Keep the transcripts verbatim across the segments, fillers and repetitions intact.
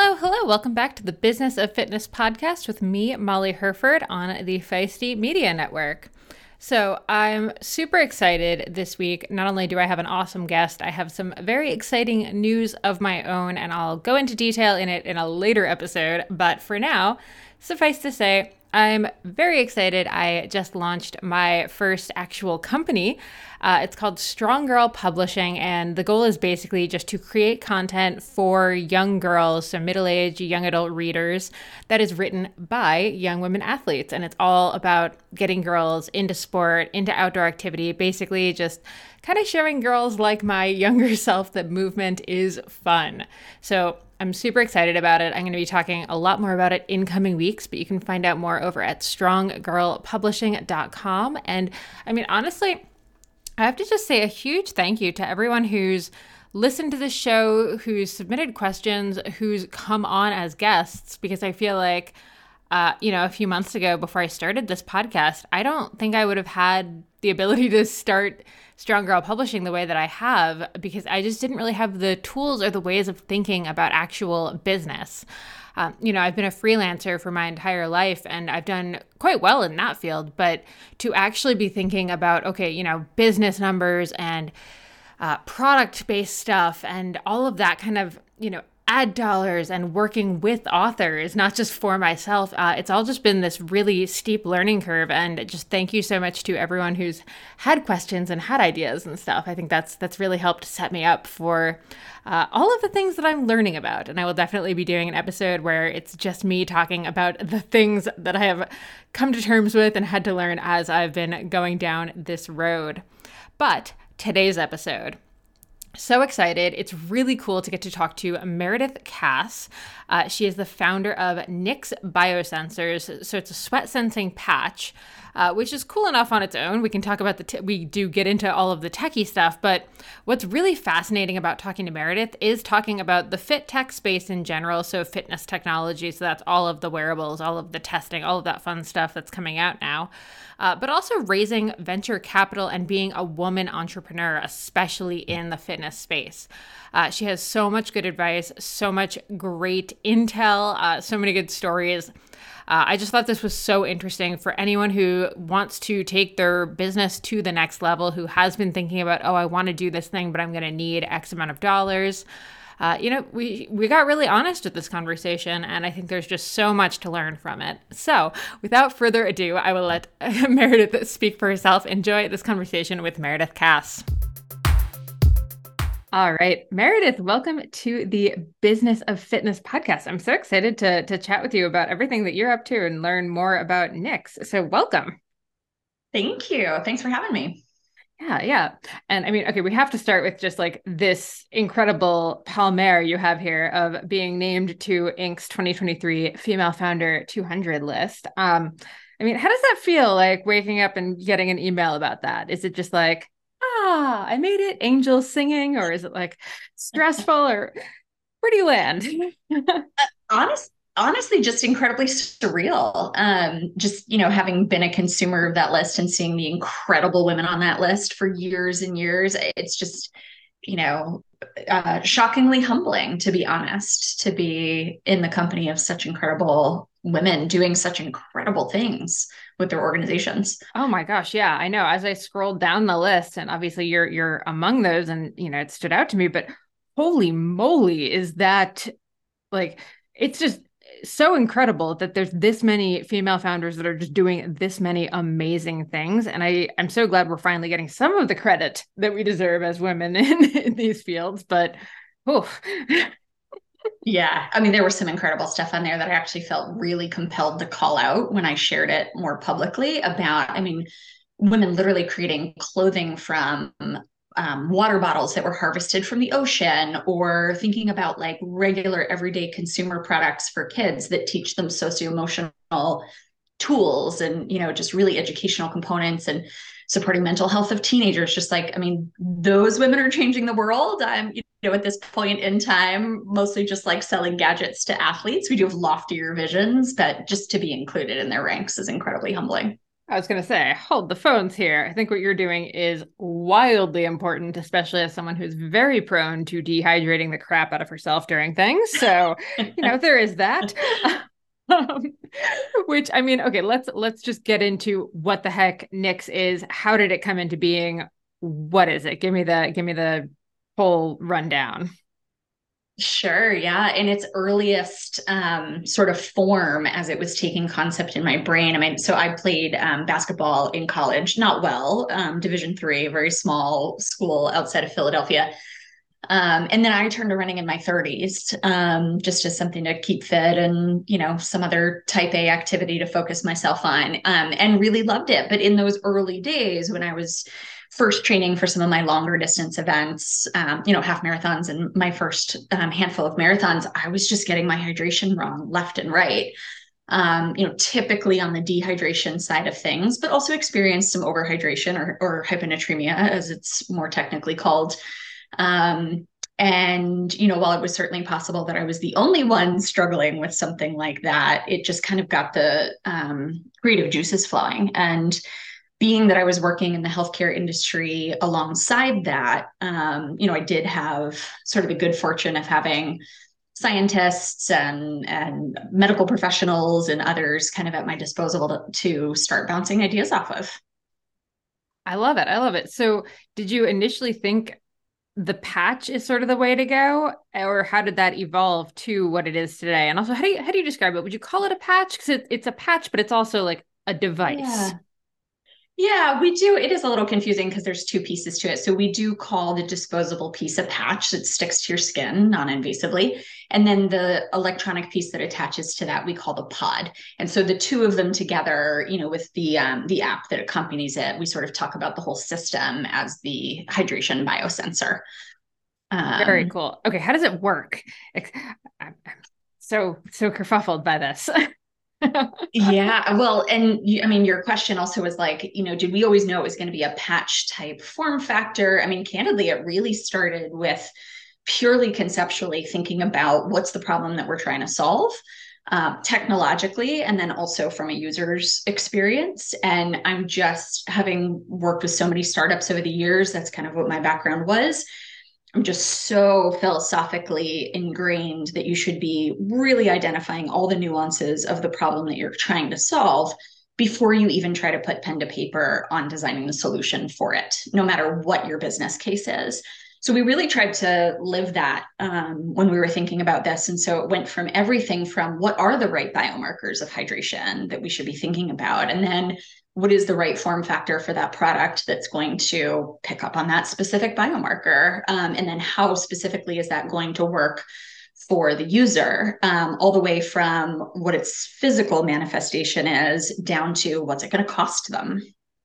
Hello, hello. Welcome back to the Business of Fitness podcast with me, Molly Herford, on the Feisty Media Network. So I'm super excited this week. Not only do I have an awesome guest, I have some very exciting news of my own, and I'll go into detail in it in a later episode. But for now, suffice to say, I'm very excited. I just launched my first actual company. Uh, it's called Strong Girl Publishing, and the goal is basically just to create content for young girls, so middle-aged, young adult readers, that is written by young women athletes. And it's all about getting girls into sport, into outdoor activity, basically just kind of showing girls like my younger self that movement is fun. So I'm super excited about it. I'm going to be talking a lot more about it in coming weeks, but you can find out more over at strong girl publishing dot com. And I mean, honestly, I have to just say a huge thank you to everyone who's listened to this show, who's submitted questions, who's come on as guests, because I feel like, uh, you know, a few months ago before I started this podcast, I don't think I would have had the ability to start Strong Girl Publishing the way that I have, because I just didn't really have the tools or the ways of thinking about actual business. Um, you know, I've been a freelancer for my entire life and I've done quite well in that field, but to actually be thinking about, okay, you know, business numbers and uh, product-based stuff and all of that kind of, you know, ad dollars and working with authors, not just for myself. Uh, it's all just been this really steep learning curve. And just thank you so much to everyone who's had questions and had ideas and stuff. I think that's that's really helped set me up for uh, all of the things that I'm learning about. And I will definitely be doing an episode where it's just me talking about the things that I have come to terms with and had to learn as I've been going down this road. But today's episode, so excited. It's really cool to get to talk to Meredith Cass. Uh, she is the founder of Nix Biosensors. So it's a sweat sensing patch, uh, which is cool enough on its own. We can talk about the, t- we do get into all of the techie stuff, but what's really fascinating about talking to Meredith is talking about the fit tech space in general. So fitness technology. So that's all of the wearables, all of the testing, all of that fun stuff that's coming out now. Uh, but also raising venture capital and being a woman entrepreneur, especially in the fitness space. Uh, she has so much good advice, so much great intel, uh, so many good stories. Uh, I just thought this was so interesting for anyone who wants to take their business to the next level, who has been thinking about, oh, I want to do this thing, but I'm going to need X amount of dollars. Uh, you know, we, we got really honest with this conversation, and I think there's just so much to learn from it. So without further ado, I will let Meredith speak for herself. Enjoy this conversation with Meredith Cass. All right, Meredith, welcome to the Business of Fitness podcast. I'm so excited to, to chat with you about everything that you're up to and learn more about Nix. So welcome. Thank you. Thanks for having me. Yeah, yeah. And I mean, okay, we have to start with just like this incredible palmaire you have here of being named to Incorporated's twenty twenty-three Female Founder two hundred list. Um, I mean, how does that feel, like waking up and getting an email about that? Is it just like, ah, I made it, angels singing, or is it like stressful, or where do you land? Honest, honestly, just incredibly surreal. Um, just, you know, having been a consumer of that list and seeing the incredible women on that list for years and years, it's just, you know, uh, shockingly humbling, to be honest, to be in the company of such incredible women doing such incredible things with their organizations. Oh my gosh, yeah, I know. As I scrolled down the list, and obviously you're you're among those, and you know, it stood out to me, but holy moly, is that like, it's just so incredible that there's this many female founders that are just doing this many amazing things. And I, I'm so glad we're finally getting some of the credit that we deserve as women in, in these fields. But oh, Yeah. I mean, there was some incredible stuff on there that I actually felt really compelled to call out when I shared it more publicly about, I mean, women literally creating clothing from um, water bottles that were harvested from the ocean, or thinking about like regular everyday consumer products for kids that teach them socio-emotional tools and, you know, just really educational components and supporting mental health of teenagers. Just like, I mean, those women are changing the world. I'm, you know, at this point in time, mostly just like selling gadgets to athletes. We do have loftier visions, but just to be included in their ranks is incredibly humbling. I was going to say, hold the phones here. I think what you're doing is wildly important, especially as someone who's very prone to dehydrating the crap out of herself during things. So, you know, there is that. Um, which I mean, okay, let's let's just get into what the heck Knix is. How did it come into being? What is it? Give me the give me the whole rundown. Sure, yeah. In its earliest um, sort of form as it was taking concept in my brain. I mean, so I played um, basketball in college, not well, um, Division three, very small school outside of Philadelphia. Um, and then I turned to running in my thirties, um, just as something to keep fit and, you know, some other type A activity to focus myself on, um, and really loved it. But in those early days when I was first training for some of my longer distance events, um, you know, half marathons and my first um, handful of marathons, I was just getting my hydration wrong left and right. Um, you know, typically on the dehydration side of things, but also experienced some overhydration or, or hyponatremia, as it's more technically called. Um, and, you know, while it was certainly possible that I was the only one struggling with something like that, it just kind of got the um, creative juices flowing. And being that I was working in the healthcare industry alongside that, um, you know, I did have sort of the good fortune of having scientists and and medical professionals and others kind of at my disposal to, to start bouncing ideas off of. I love it. I love it. So, did you initially think the patch is sort of the way to go, or how did that evolve to what it is today? And also, how do you how do you describe it? Would you call it a patch? Because it, it's a patch, but it's also like a device. Yeah. Yeah, we do. It is a little confusing because there's two pieces to it. So we do call the disposable piece a patch that sticks to your skin non-invasively. And then the electronic piece that attaches to that we call the pod. And so the two of them together, you know, with the um, the app that accompanies it, we sort of talk about the whole system as the hydration biosensor. Very Um, cool. Okay, how does it work? I'm so so kerfuffled by this. Yeah, well, and you, I mean, your question also was like, you know, did we always know it was going to be a patch type form factor? I mean, candidly, it really started with purely conceptually thinking about what's the problem that we're trying to solve, uh, technologically, and then also from a user's experience. And I'm just having worked with so many startups over the years, that's kind of what my background was. I'm just so philosophically ingrained that you should be really identifying all the nuances of the problem that you're trying to solve before you even try to put pen to paper on designing the solution for it, no matter what your business case is. So we really tried to live that um, when we were thinking about this. And so it went from everything from what are the right biomarkers of hydration that we should be thinking about, and then what is the right form factor for that product that's going to pick up on that specific biomarker? Um, and then how specifically is that going to work for the user, um, all the way from what its physical manifestation is down to what's it going to cost them?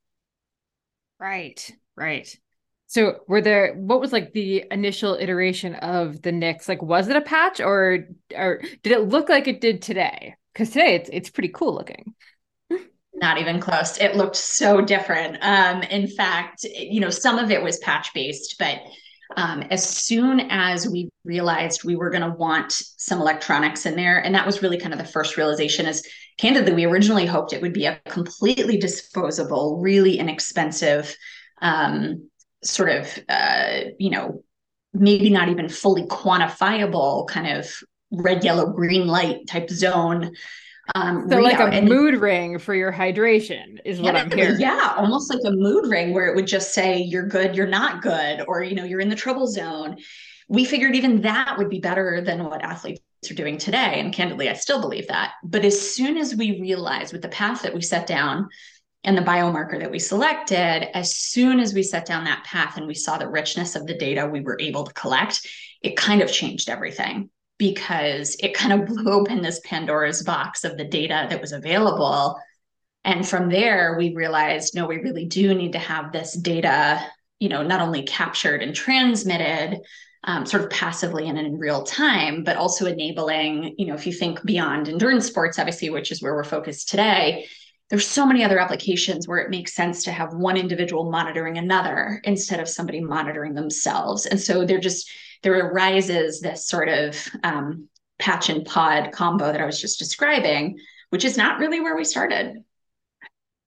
Right, right. So were there, what was like the initial iteration of the Knix? Like, was it a patch or or did it look like it did today? Because today it's it's pretty cool looking. Not even close. It looked so different. Um, in fact, you know, some of it was patch based, but um, as soon as we realized we were going to want some electronics in there, and that was really kind of the first realization is candidly, we originally hoped it would be a completely disposable, really inexpensive, um, sort of, uh, you know, maybe not even fully quantifiable kind of red, yellow, green light type zone um, So like a readout. And mood ring for your hydration is what I'm candidly, hearing. yeah, almost like a mood ring where it would just say you're good, you're not good, or you know, you're in the trouble zone. We figured even that would be better than what athletes are doing today. And candidly, I still believe that. But as soon as we realized with the path that we set down and the biomarker that we selected, as soon as we set down that path and we saw the richness of the data we were able to collect, it kind of changed everything because it kind of blew open this Pandora's box of the data that was available. And from there, we realized, no, we really do need to have this data, you know, not only captured and transmitted um, sort of passively and in real time, but also enabling, you know, if you think beyond endurance sports, obviously, which is where we're focused today, there's so many other applications where it makes sense to have one individual monitoring another instead of somebody monitoring themselves. And so there just, there arises this sort of um, patch and pod combo that I was just describing, which is not really where we started.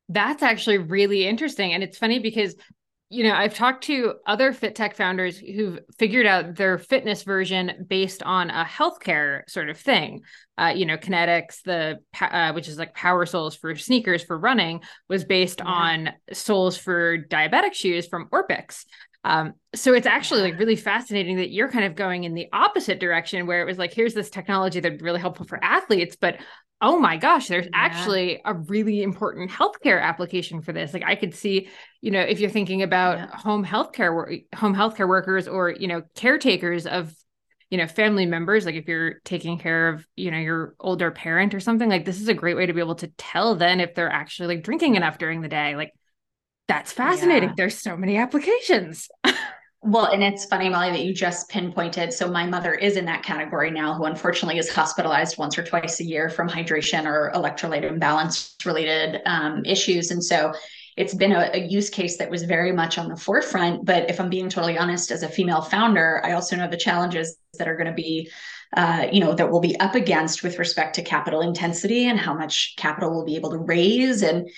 That's actually really interesting. And it's funny because, you know, I've talked to other fit tech founders who've figured out their fitness version based on a healthcare sort of thing. Uh, you know, Kinetics, the uh, which is like power soles for sneakers for running, was based Yeah. on soles for diabetic shoes from Orpix. Um, so it's actually Yeah. like really fascinating that you're kind of going in the opposite direction, where it was like, here's this technology that's really helpful for athletes, but oh my gosh, there's Yeah. actually a really important healthcare application for this. Like I could see, you know, if you're thinking about Yeah. home healthcare, home healthcare workers or, you know, caretakers of, you know, family members, like if you're taking care of, you know, your older parent or something, like this is a great way to be able to tell then if they're actually like drinking enough during the day. Like that's fascinating. Yeah. There's so many applications. Well, and it's funny, Molly, that you just pinpointed. So my mother is in that category now, who unfortunately is hospitalized once or twice a year from hydration or electrolyte imbalance related um, issues. And so it's been a, a use case that was very much on the forefront. But if I'm being totally honest, as a female founder, I also know the challenges that are going to be, uh, you know, that we'll be up against with respect to capital intensity and how much capital we'll be able to raise, and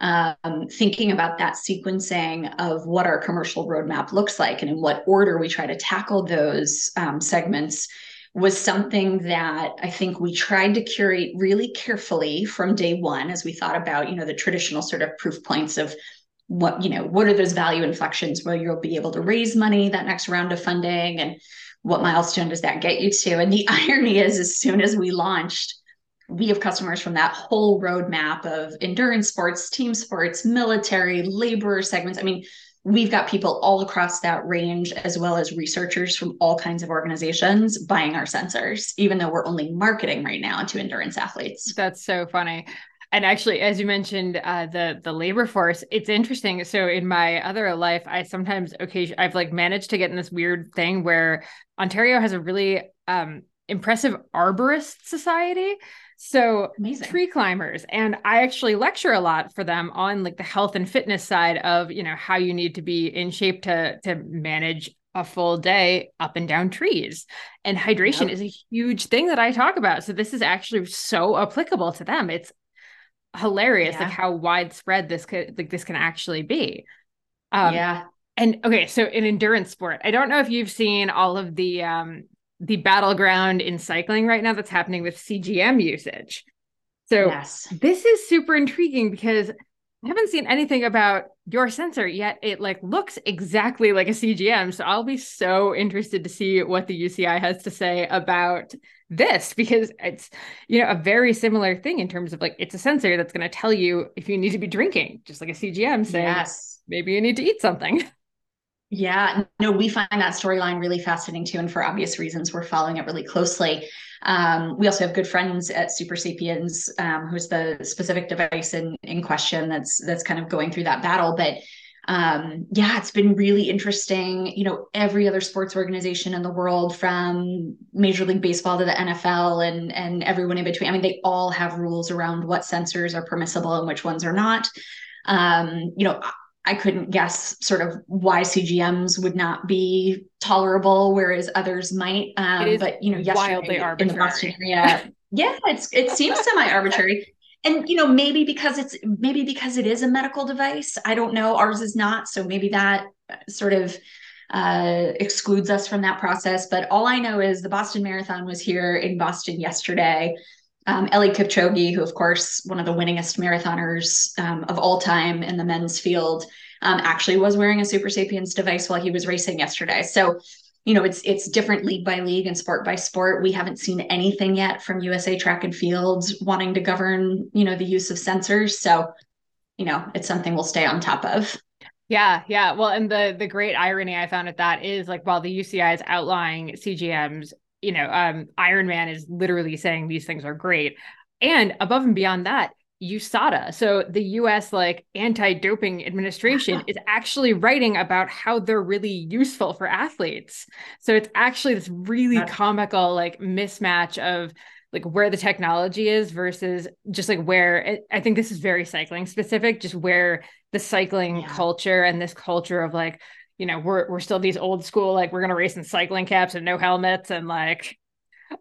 um, thinking about that sequencing of what our commercial roadmap looks like and in what order we try to tackle those um, segments was something that I think we tried to curate really carefully from day one as we thought about, you know, the traditional sort of proof points of what, you know, what are those value inflections where you'll be able to raise money that next round of funding, and what milestone does that get you to? And the irony is, as soon as we launched, we have customers from that whole roadmap of endurance sports, team sports, military, labor segments. I mean, we've got people all across that range, as well as researchers from all kinds of organizations buying our sensors, even though we're only marketing right now to endurance athletes. That's so funny. And actually, as you mentioned, uh, the the labor force, it's interesting. So in my other life, I sometimes occasion I've like managed to get in this weird thing where Ontario has a really um, impressive arborist society. So Amazing. tree climbers, and I actually lecture a lot for them on like the health and fitness side of, you know, how you need to be in shape to to manage a full day up and down trees. And hydration Yep. is a huge thing that I talk about. So this is actually so applicable to them. It's hilarious, like Yeah. how widespread this could like this can actually be. Um, Yeah. and okay, so in endurance sport, I don't know if you've seen all of the um the battleground in cycling right now that's happening with C G M usage. So Yes. this is super intriguing because I haven't seen anything about your sensor yet. It like looks exactly like a C G M. So I'll be so interested to see what the U C I has to say about this, because it's, you know, a very similar thing in terms of like it's a sensor that's going to tell you if you need to be drinking, just like a C G M saying Yes. maybe you need to eat something. Yeah, no, we find that storyline really fascinating too. And for obvious reasons, we're following it really closely. Um, we also have good friends at Super Sapiens, um, who's the specific device in, in question that's that's kind of going through that battle. But um, yeah, it's been really interesting. You know, every other sports organization in the world, from Major League Baseball to the N F L and and everyone in between. I mean, they all have rules around what sensors are permissible and which ones are not. Um, you know, I couldn't guess sort of why C G Ms would not be tolerable, whereas others might. It Um, is but you know, wildly yesterday in the Boston arbitrary. area, yeah, it's it seems semi-arbitrary. And you know, maybe because it's maybe because it is a medical device. I don't know. Ours is not, so maybe that sort of uh, excludes us from that process. But all I know is the Boston Marathon was here in Boston yesterday. Um, Eliud Kipchoge, who, of course, one of the winningest marathoners um, of all time in the men's field, um, actually was wearing a Super Sapiens device while he was racing yesterday. So, you know, it's it's different league by league and sport by sport. We haven't seen anything yet from U S A Track and Field wanting to govern, you know, the use of sensors. So, you know, it's something we'll stay on top of. Yeah, yeah. Well, and the the great irony I found at that is like while the U C I is outlawing C G Ms, you know, um, Ironman is literally saying these things are great. And above and beyond that, U S A D A, so the U S like anti-doping administration is actually writing about how they're really useful for athletes. So it's actually this really comical like mismatch of like where the technology is versus just like where I think this is very cycling specific, just where the cycling Yeah. culture and this culture of like, you know, we're we're still these old school, like we're gonna race in cycling caps and no helmets and like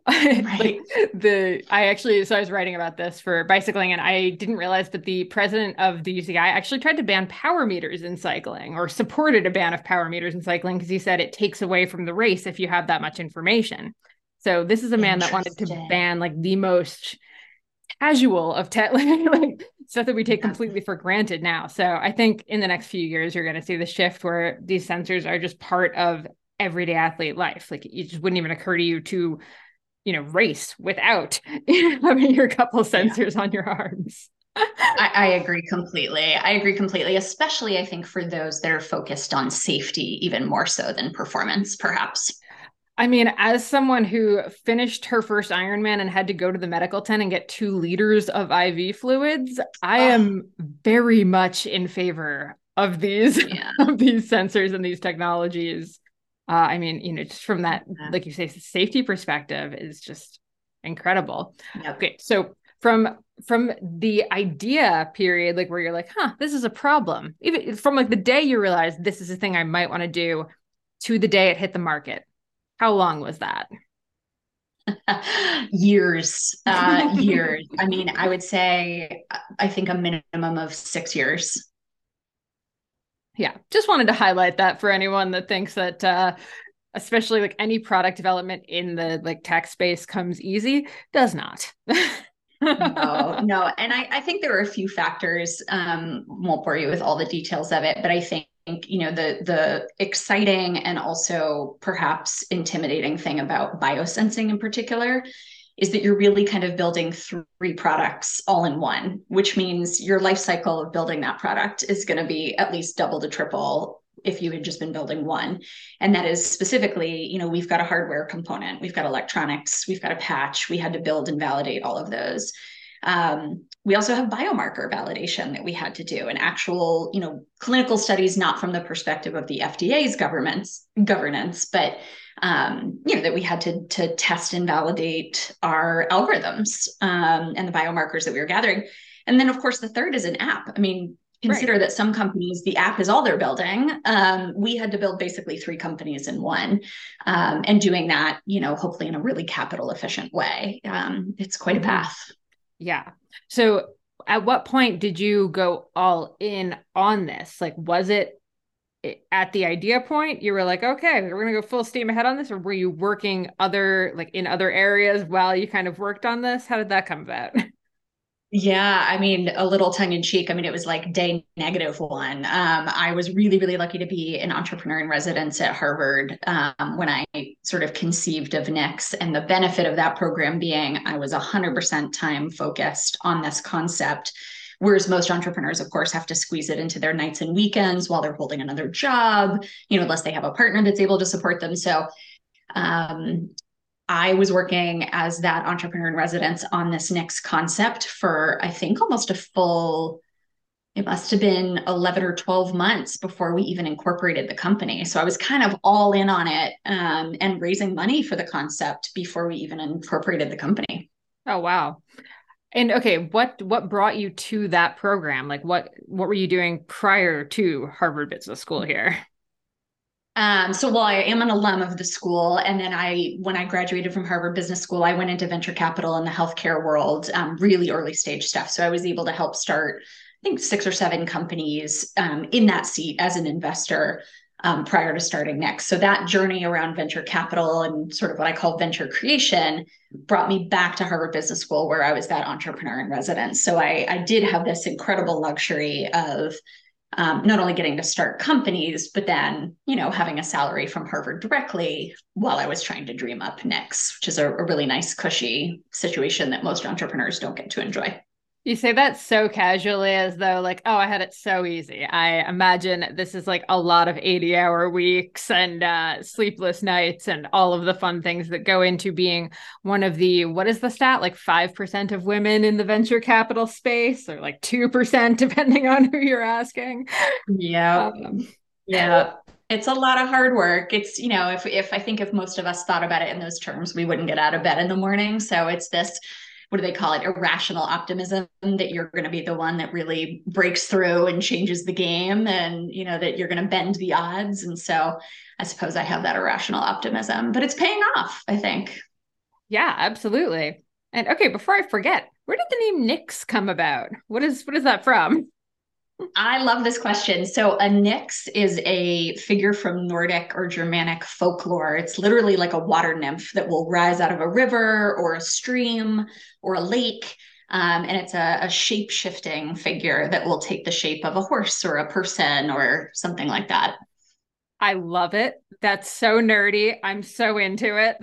Like Right. the, I actually, so I was writing about this for bicycling and I didn't realize that the president of the U C I actually tried to ban power meters in cycling or supported a ban of power meters in cycling because he said it takes away from the race if you have that much information. So this is a man that wanted to Interesting. ban like the most casual of tech, like stuff that we take Yeah. completely for granted now. So I think in the next few years, you're going to see the shift where these sensors are just part of everyday athlete life. Like it just wouldn't even occur to you to, you know, race without having your couple Yeah. sensors on your arms. I, I agree completely. I agree completely, especially I think for those that are focused on safety even more so than performance, perhaps. I mean, as someone who finished her first Ironman and had to go to the medical tent and get two liters of I V fluids, I Oh, am very much in favor of these yeah. of these sensors and these technologies. Uh, I mean, you know, just from that, Yeah. like you say, safety perspective is just incredible. Yep. Okay, so from from the idea period, like where you're like, huh, this is a problem. Even from like the day you realize this is a thing I might want to do to the day it hit the market. How long was that? Years, uh, years. I mean, I would say, I think a minimum of six years. Yeah, just wanted to highlight that for anyone that thinks that uh especially like any product development in the like tech space comes easy, does not. No, no. And I, I think there are a few factors. Um, won't bore you with all the details of it, but I think, you know, the the exciting and also perhaps intimidating thing about biosensing in particular is that you're really kind of building three products all in one, which means your life cycle of building that product is going to be at least double to triple if you had just been building one. And that is specifically, you know, we've got a hardware component, we've got electronics, we've got a patch, we had to build and validate all of those. Um, we also have biomarker validation that we had to do, and actual, you know, clinical studies, not from the perspective of the F D A's governments governance, but um, you know, that we had to to test and validate our algorithms um, and the biomarkers that we were gathering. And then, of course, the third is an app. I mean, Right. consider that some companies, the app is all they're building. Um, we had to build basically three companies in one, um, and doing that, you know, hopefully in a really capital efficient way. Um, it's quite a Mm-hmm. path. Yeah. So at what point did you go all in on this? Like, was it at the idea point you were like, okay, we're gonna go full steam ahead on this, or were you working other like in other areas while you kind of worked on this? How did that come about? Yeah, I mean, a little tongue in cheek. I mean, it was like day negative one. Um, I was really, really lucky to be an entrepreneur in residence at Harvard um, when I sort of conceived of Nix. And the benefit of that program being I was one hundred percent time focused on this concept. Whereas most entrepreneurs, of course, have to squeeze it into their nights and weekends while they're holding another job, you know, unless they have a partner that's able to support them. So, um, I was working as that entrepreneur in residence on this Nix concept for, I think, almost a full, it must have been eleven or twelve months before we even incorporated the company. So I was kind of all in on it um, and raising money for the concept before we even incorporated the company. Oh wow. And okay, what what brought you to that program? Like what what were you doing prior to Harvard Business School here? Um, so while I am an alum of the school, and then I, when I graduated from Harvard Business School, I went into venture capital in the healthcare world, um, really early stage stuff. So I was able to help start, I think, six or seven companies um, in that seat as an investor um, prior to starting Nix. So that journey around venture capital and sort of what I call venture creation brought me back to Harvard Business School, where I was that entrepreneur in residence. So I, I did have this incredible luxury of um, not only getting to start companies, but then, you know, having a salary from Harvard directly while I was trying to dream up Nix, which is a, a really nice, cushy situation that most entrepreneurs don't get to enjoy. You say that so casually as though like, oh, I had it so easy. I imagine this is like a lot of eighty hour weeks and uh, sleepless nights and all of the fun things that go into being one of the, what is the stat? Like five percent of women in the venture capital space, or like two percent, depending on who you're asking. Yeah. Um, Yeah. It's a lot of hard work. It's, you know, if if I think if most of us thought about it in those terms, we wouldn't get out of bed in the morning. So it's this, what do they call it? Irrational optimism that you're going to be the one that really breaks through and changes the game, and, you know, that you're going to bend the odds. And so I suppose I have that irrational optimism, but it's paying off, I think. Yeah, absolutely. And okay, before I forget, where did the name Nyx come about? What is what is that from? I love this question. So, a nix is a figure from Nordic or Germanic folklore. It's literally like a water nymph that will rise out of a river or a stream or a lake. Um, and it's a, a shape shifting figure that will take the shape of a horse or a person or something like that. I love it. That's so nerdy. I'm so into it.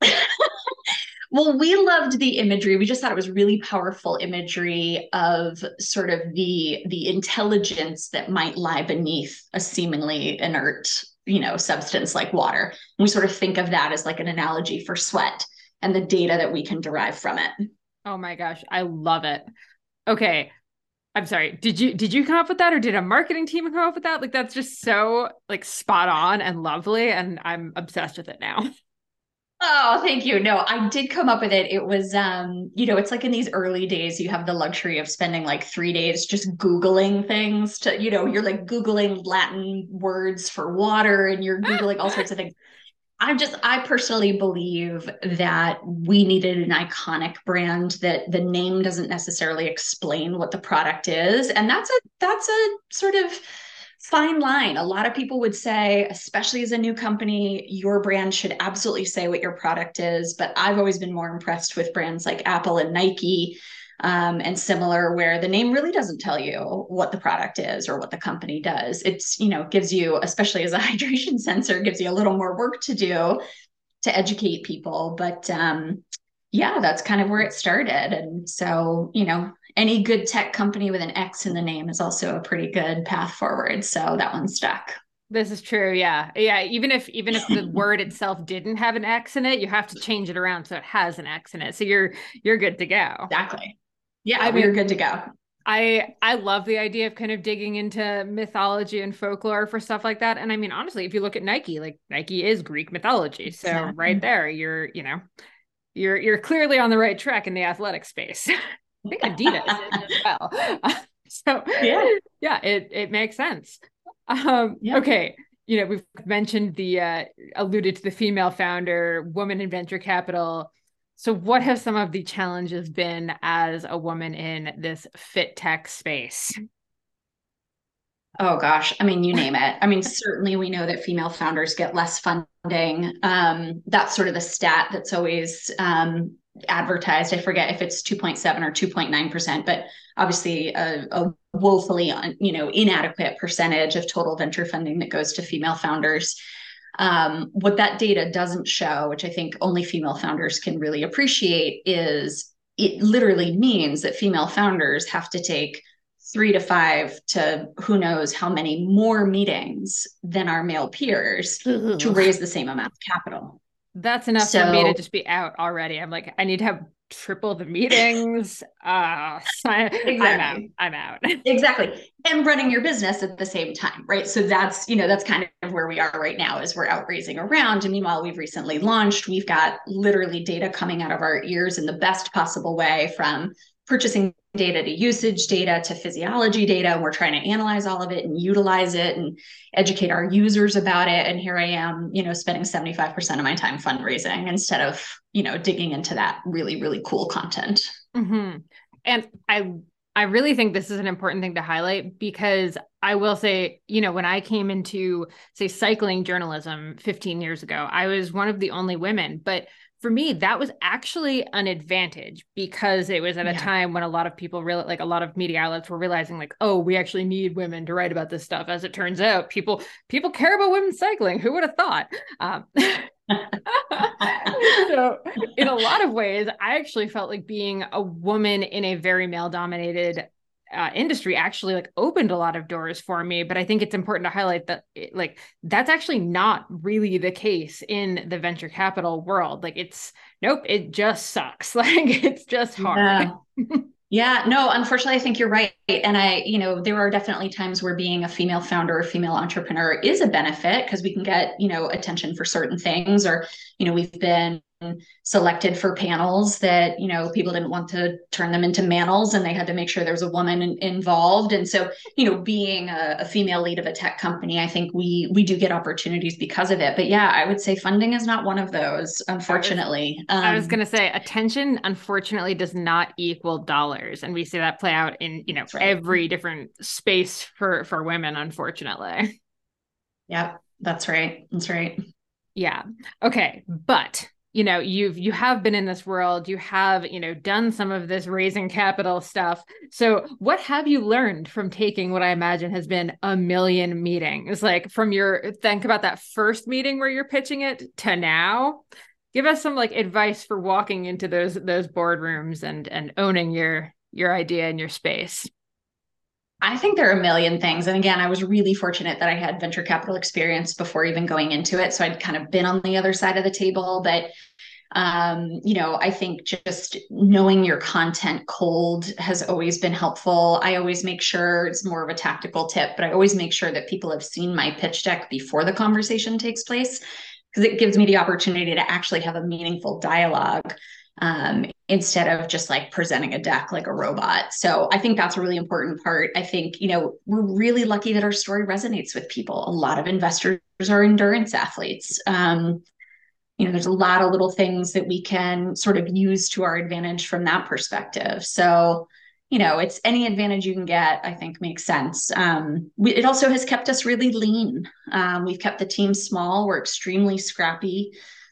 Well, we loved the imagery. We just thought it was really powerful imagery of sort of the the intelligence that might lie beneath a seemingly inert, you know, substance like water. And we sort of think of that as like an analogy for sweat and the data that we can derive from it. Oh my gosh, I love it. Okay, I'm sorry. Did you did you come up with that or did a marketing team come up with that? Like that's just so like spot on and lovely and I'm obsessed with it now. Oh, thank you. No, I did come up with it. It was, um, you know, it's like in these early days, you have the luxury of spending like three days just Googling things to, you know, you're like Googling Latin words for water and you're Googling all sorts of things. I just, I personally believe that we needed an iconic brand that the name doesn't necessarily explain what the product is. And that's a, that's a sort of fine line. A lot of people would say, especially as a new company, your brand should absolutely say what your product is. But I've always been more impressed with brands like Apple and Nike um, and similar, where the name really doesn't tell you what the product is or what the company does. It's, you know, gives you, especially as a hydration sensor, gives you a little more work to do to educate people. But um, yeah, that's kind of where it started. And so, you know, any good tech company with an X in the name is also a pretty good path forward. So that one stuck. This is true. Yeah. Yeah. Even if even if the word itself didn't have an X in it, you have to change it around so it has an X in it. So you're you're good to go. Exactly. Yeah, I we mean, were good to go. I I love the idea of kind of digging into mythology and folklore for stuff like that. And I mean, honestly, if you look at Nike, like Nike is Greek mythology. So right Exactly. there, you're, you know, you're you're clearly on the right track in the athletic space. I think Adidas is as well. so Yeah. yeah, it it makes sense. Um, Yeah. okay. You know, we've mentioned the uh, alluded to the female founder, woman in venture capital. So, what have some of the challenges been as a woman in this fit tech space? Oh gosh, I mean, you name it. I mean, certainly we know that female founders get less funding. Um, that's sort of the stat that's always um, advertised. I forget if it's two point seven or two point nine percent, but obviously a, a woefully, you know, inadequate percentage of total venture funding that goes to female founders. Um, what that data doesn't show, which I think only female founders can really appreciate, is it literally means that female founders have to take three to five to who knows how many more meetings than our male peers to raise the same amount of capital. That's enough for me to So just be out already. I'm like, I need to have triple the meetings. Uh, I, I'm out. exactly. I'm out. Exactly. And running your business at the same time, right? So that's, you know, that's kind of where we are right now is we're out raising around. And meanwhile, we've recently launched, we've got literally data coming out of our ears in the best possible way from purchasing data to usage data to physiology data. And we're trying to analyze all of it and utilize it and educate our users about it. And here I am, you know, spending seventy-five percent of my time fundraising instead of, you know, digging into that really, really cool content. Mm-hmm. And I I really think this is an important thing to highlight because I will say, you know, when I came into, say, cycling journalism fifteen years ago, I was one of the only women. But for me, that was actually an advantage because it was at a Yeah. time when a lot of people really like a lot of media outlets were realizing like, oh, we actually need women to write about this stuff. As it turns out, people people care about women cycling. Who would have thought? Um, so in a lot of ways, I actually felt like being a woman in a very male dominated uh, industry actually like opened a lot of doors for me. But I think it's important to highlight that it, like that's actually not really the case in the venture capital world. Like it's nope, it just sucks. Like it's just hard. Yeah. Yeah, no, unfortunately, I think you're right. And I, you know, there are definitely times where being a female founder or female entrepreneur is a benefit because we can get, you know, attention for certain things. Or, you know, we've been selected for panels that, you know, people didn't want to turn them into manels and they had to make sure there was a woman in, involved. And so, you know, being a, a female lead of a tech company, I think we we do get opportunities because of it. But yeah, I would say funding is not one of those, unfortunately. I was, I was Um, going to say attention, unfortunately, does not equal dollars. And we see that play out in, you know, that's right. every different space for, for women, unfortunately. Yep, that's right. That's right. Yeah. Okay. But you know, you've you have been in this world, you have, you know, done some of this raising capital stuff. So what have you learned from taking what I imagine has been a million meetings? Like from your think about that first meeting where you're pitching it to now. Give us some like advice for walking into those those boardrooms and and owning your your idea in your space. I think there are a million things. And again, I was really fortunate that I had venture capital experience before even going into it. So I'd kind of been on the other side of the table. But um, you know, I think just knowing your content cold has always been helpful. I always make sure it's more of a tactical tip, but I always make sure that people have seen my pitch deck before the conversation takes place because it gives me the opportunity to actually have a meaningful dialogue um, instead of just like presenting a deck like a robot. So I think that's a really important part. I think, you know, we're really lucky that our story resonates with people. A lot of investors are endurance athletes. Um, you know, there's a lot of little things that we can sort of use to our advantage from that perspective. So, you know, it's any advantage you can get, I think makes sense. Um, we, it also has kept us really lean. Um, we've kept the team small. We're extremely scrappy.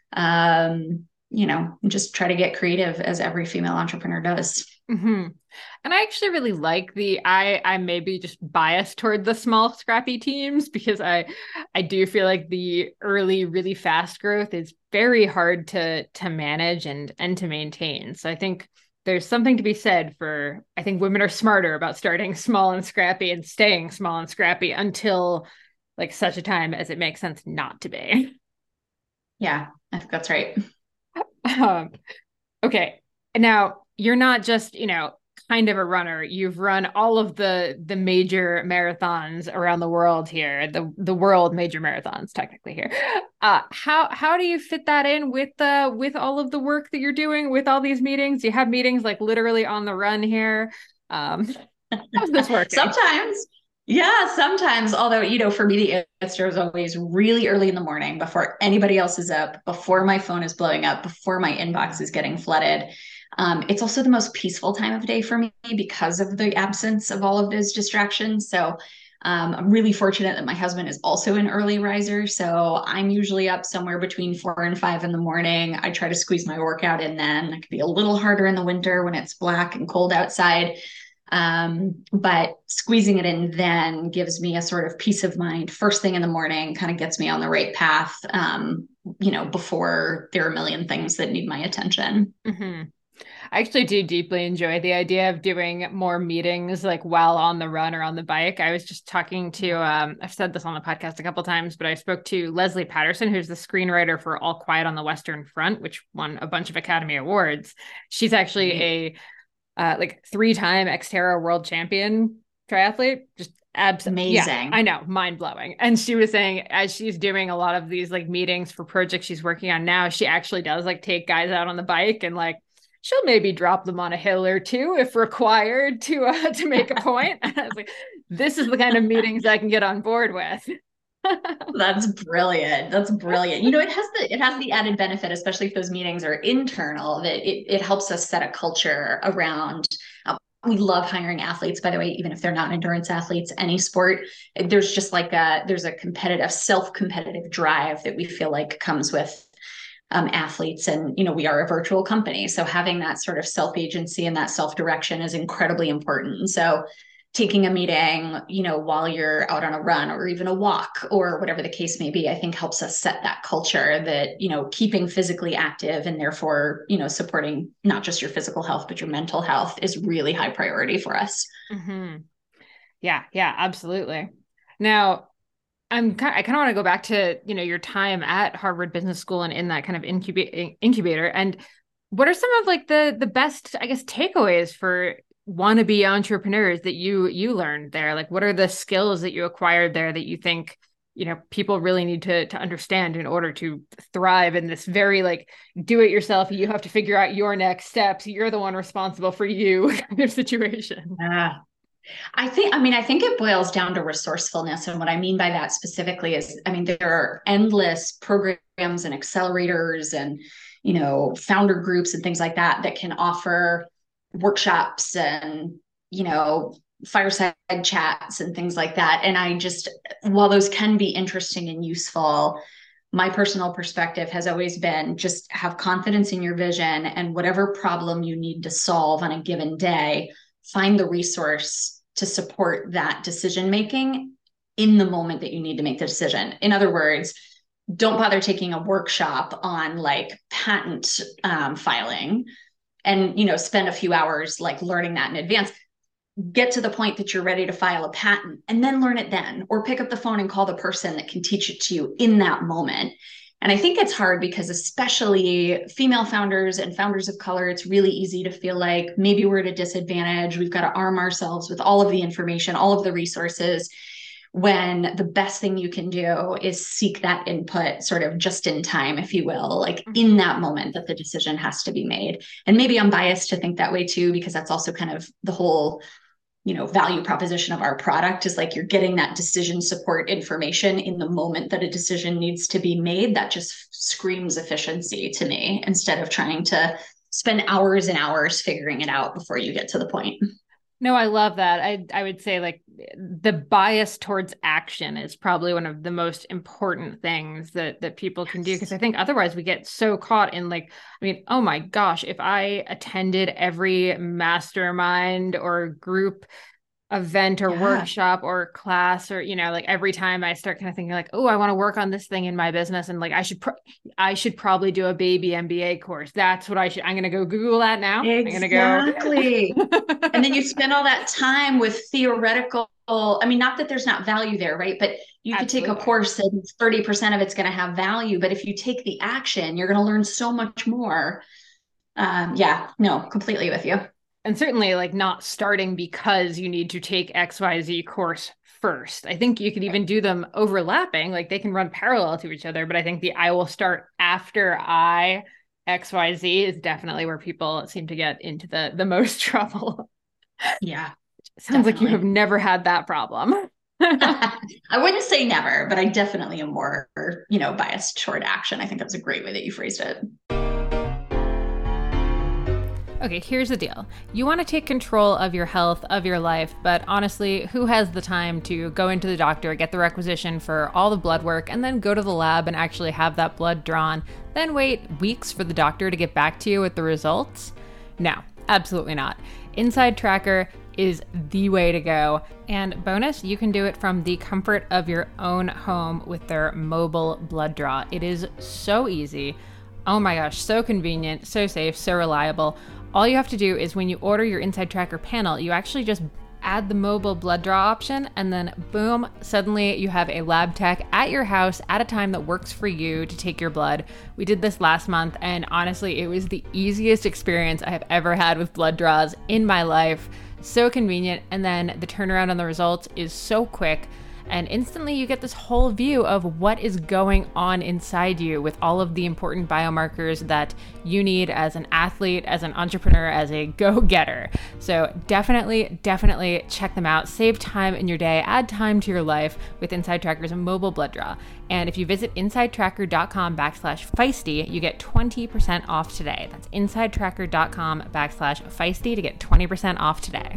Um, you know, just try to get creative as every female entrepreneur does. Mm-hmm. And I actually really like the I I may be just biased toward the small scrappy teams because I I do feel like the early really fast growth is very hard to to manage and and to maintain. So I think there's something to be said for I think women are smarter about starting small and scrappy and staying small and scrappy until like such a time as it makes sense not to be. Yeah, I think that's right. Um, okay. Now, you're not just, you know, kind of a runner. You've run all of the the major marathons around the world here, the the world major marathons technically here. Uh, how how do you fit that in with the with all of the work that you're doing with all these meetings? You have meetings like literally on the run here. Um, how's this working? Sometimes. Yeah, sometimes. Although, you know, for me, the answer is always really early in the morning before anybody else is up, before my phone is blowing up, before my inbox is getting flooded. Um, it's also the most peaceful time of day for me because of the absence of all of those distractions. So um, I'm really fortunate that my husband is also an early riser. So I'm usually up somewhere between four and five in the morning. I try to squeeze my workout in then. It can be a little harder in the winter when it's black and cold outside. Um, but squeezing it in then gives me a sort of peace of mind first thing in the morning, kind of gets me on the right path, um, you know, before there are a million things that need my attention. Mm-hmm. I actually do deeply enjoy the idea of doing more meetings like while on the run or on the bike. I was just talking to, um, I've said this on the podcast a couple times, but I spoke to Leslie Patterson, who's the screenwriter for All Quiet on the Western Front, which won a bunch of Academy Awards. She's actually a uh, like three-time Xterra world champion triathlete. Just absolutely, yeah, Amazing. I know, mind blowing. And she was saying as she's doing a lot of these like meetings for projects she's working on now, she actually does like take guys out on the bike and like she'll maybe drop them on a hill or two if required to uh, to make a point. And I was like, this is the kind of meetings I can get on board with. That's brilliant. That's brilliant. You know, it has the it has the added benefit, especially if those meetings are internal, that it, it helps us set a culture around. Uh, we love hiring athletes, by the way, even if they're not endurance athletes, any sport. There's just like a there's a competitive, self-competitive drive that we feel like comes with um, athletes. And, you know, we are a virtual company. So having that sort of self-agency and that self-direction is incredibly important. And so taking a meeting, you know, while you're out on a run or even a walk or whatever the case may be, I think helps us set that culture that, you know, keeping physically active and therefore, you know, supporting not just your physical health, but your mental health is really high priority for us. Mm-hmm. Yeah, yeah, absolutely. Now, I'm kind I kind of want to go back to, you know, your time at Harvard Business School and in that kind of incuba- incubator. And what are some of like the the best, I guess, takeaways for wannabe entrepreneurs that you you learned there? Like what are the skills that you acquired there that you think you know, people really need to to understand in order to thrive in this very like do it yourself. You have to figure out your next steps. You're the one responsible for you kind of situation. Yeah. I think, I mean, I think it boils down to resourcefulness. And what I mean by that specifically is, I mean, there are endless programs and accelerators and, you know, founder groups and things like that that can offer workshops and, you know, fireside chats and things like that. And I just, while those can be interesting and useful, my personal perspective has always been just have confidence in your vision, and whatever problem you need to solve on a given day, find the resource to support that decision making in the moment that you need to make the decision. In other words, don't bother taking a workshop on like patent um, filing and, you know, spend a few hours like learning that in advance. Get to the point that you're ready to file a patent and then learn it then, or pick up the phone and call the person that can teach it to you in that moment. And I think it's hard because especially female founders and founders of color, it's really easy to feel like maybe we're at a disadvantage. We've got to arm ourselves with all of the information, all of the resources, when the best thing you can do is seek that input sort of just in time, if you will, like in that moment that the decision has to be made. And maybe I'm biased to think that way too, because that's also kind of the whole, you know, value proposition of our product is like you're getting that decision support information in the moment that a decision needs to be made. That just screams efficiency to me, instead of trying to spend hours and hours figuring it out before you get to the point. No, I love that. I I would say like the bias towards action is probably one of the most important things that that people can do, because I think otherwise we get so caught in like, I mean, oh my gosh, if I attended every mastermind or group event or yeah. workshop or class, or, you know, like every time I start kind of thinking like, oh, I want to work on this thing in my business, and like I should pro- I should probably do a baby M B A course. That's what I should. I'm going to go Google that now. Exactly. I'm going to go. And then you spend all that time with theoretical. I mean, not that there's not value there, right? But you could Absolutely. Take a course and thirty percent of it's going to have value, but if you take the action, you're going to learn so much more. Um, yeah, no, completely with you. And certainly like not starting because you need to take X Y Z course first. I think you could even do them overlapping, like they can run parallel to each other. But I think the I will start after I X Y Z is definitely where people seem to get into the, the most trouble. Yeah. Sounds definitely. Like you have never had that problem. I wouldn't say never, but I definitely am more, you know, biased toward action. I think that's a great way that you phrased it. Okay, here's the deal. You want to take control of your health, of your life, but honestly, who has the time to go into the doctor, get the requisition for all the blood work, and then go to the lab and actually have that blood drawn, then wait weeks for the doctor to get back to you with the results? No, absolutely not. InsideTracker is the way to go. And bonus, you can do it from the comfort of your own home with their mobile blood draw. It is so easy. Oh my gosh, so convenient, so safe, so reliable. All you have to do is when you order your InsideTracker panel, you actually just add the mobile blood draw option, and then boom, suddenly you have a lab tech at your house at a time that works for you to take your blood. We did this last month, and honestly, it was the easiest experience I have ever had with blood draws in my life. So convenient, and then the turnaround on the results is so quick. And instantly you get this whole view of what is going on inside you with all of the important biomarkers that you need as an athlete, as an entrepreneur, as a go-getter. So definitely, definitely check them out. Save time in your day, add time to your life with InsideTracker's mobile blood draw. And if you visit insidetracker.com backslash feisty, you get twenty percent off today. That's insidetracker.com backslash feisty to get twenty percent off today.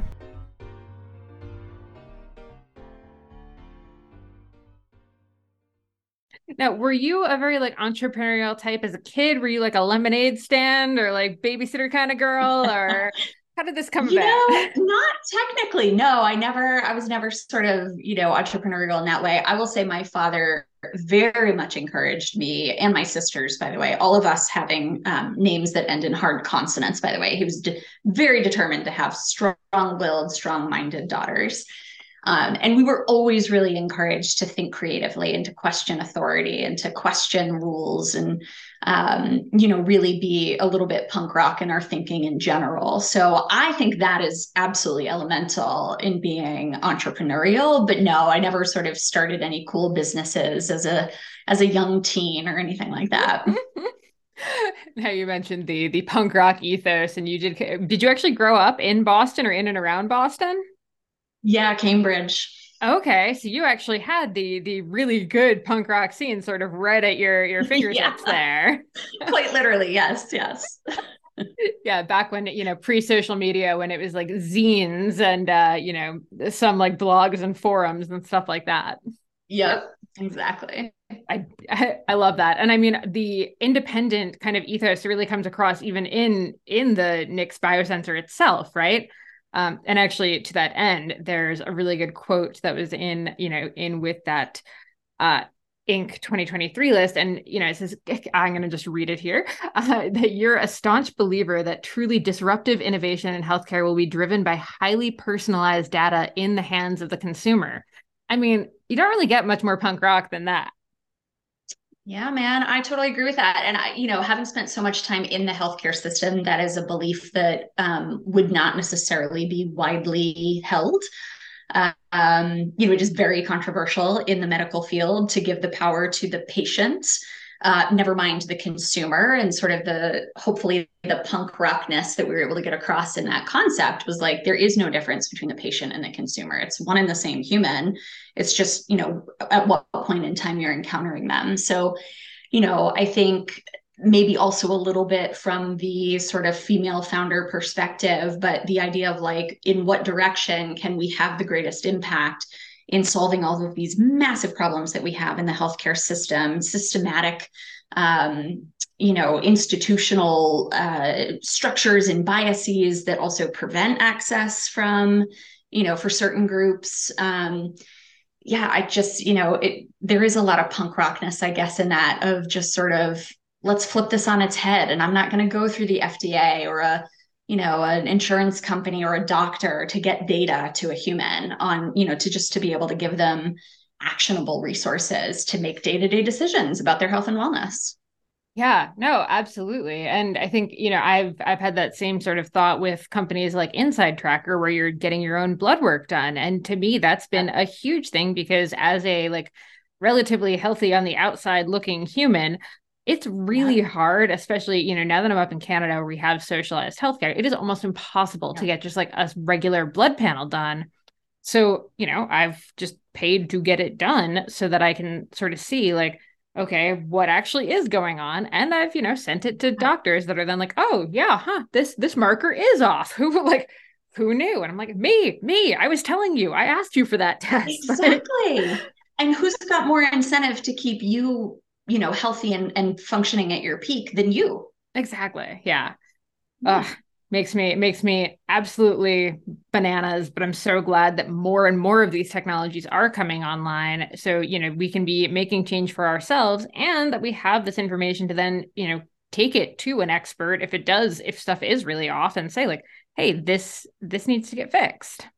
Now, were you a very like entrepreneurial type as a kid? Were you like a lemonade stand or like babysitter kind of girl, or how did this come you about? Know, not technically. No, I never, I was never sort of, you know, entrepreneurial in that way. I will say my father very much encouraged me, and my sisters, by the way, all of us having um, names that end in hard consonants, by the way. He was de- very determined to have strong-willed, strong-minded daughters. Um, and we were always really encouraged to think creatively and to question authority and to question rules. And um, you know, really be a little bit punk rock in our thinking in general. So I think that is absolutely elemental in being entrepreneurial. But no, I never sort of started any cool businesses as a as a young teen or anything like that. Now you mentioned the the punk rock ethos, and you did did you actually grow up in Boston or in and around Boston? Yeah, Cambridge. Okay, so you actually had the the really good punk rock scene sort of right at your your Yeah, fingertips there. quite literally. Yes, yes. Yeah, back when, you know, pre-social media, when it was like zines and uh, you know, some like blogs and forums and stuff like that. Yep, exactly. I, I I love that. And I mean, the independent kind of ethos really comes across even in in the Nix biosensor itself, right? Um, and actually, to that end, there's a really good quote that was in, you know, in with that uh, Inc twenty twenty-three list. And, you know, it says, I'm going to just read it here, uh, that you're a staunch believer that truly disruptive innovation in healthcare will be driven by highly personalized data in the hands of the consumer. I mean, you don't really get much more punk rock than that. Yeah, man, I totally agree with that. And I, you know, having spent so much time in the healthcare system, that is a belief that um, would not necessarily be widely held. Um, you know, it is very controversial in the medical field to give the power to the patient, uh, never mind the consumer. And sort of the hopefully the punk rockness that we were able to get across in that concept was like there is no difference between the patient and the consumer. It's one and the same human. It's just, you know, at what point in time you're encountering them. So, you know, I think maybe also a little bit from the sort of female founder perspective, but the idea of like, in what direction can we have the greatest impact in solving all of these massive problems that we have in the healthcare system, systematic, um, you know, institutional uh, structures and biases that also prevent access from, you know, for certain groups. Um, yeah, I just, you know, it, there is a lot of punk rockness, I guess, in that of just sort of, let's flip this on its head. And I'm not going to go through the F D A or a, you know, an insurance company or a doctor to get data to a human on, you know, to just to be able to give them actionable resources to make day-to-day decisions about their health and wellness. Yeah, no, absolutely. And I think, you know, I've I've had that same sort of thought with companies like Inside Tracker where you're getting your own blood work done. And to me, that's been a huge thing because as a like relatively healthy on the outside looking human, it's really Yeah. hard, especially, you know, now that I'm up in Canada where we have socialized healthcare, it is almost impossible to Yeah. get just like a regular blood panel done. So, you know, I've just paid to get it done so that I can sort of see like, okay, what actually is going on. And I've, you know, sent it to doctors that are then like, oh yeah, huh, this this marker is off. Who like who knew? And I'm like, me, me, I was telling you, I asked you for that test. Exactly. And who's got more incentive to keep you, you know, healthy and, and functioning at your peak than you? Exactly. Yeah. Ugh, Yeah. makes me makes me absolutely bananas, but I'm so glad that more and more of these technologies are coming online. So, you know, we can be making change for ourselves and that we have this information to then, you know, take it to an expert if it does, if stuff is really off and say like, hey, this this needs to get fixed.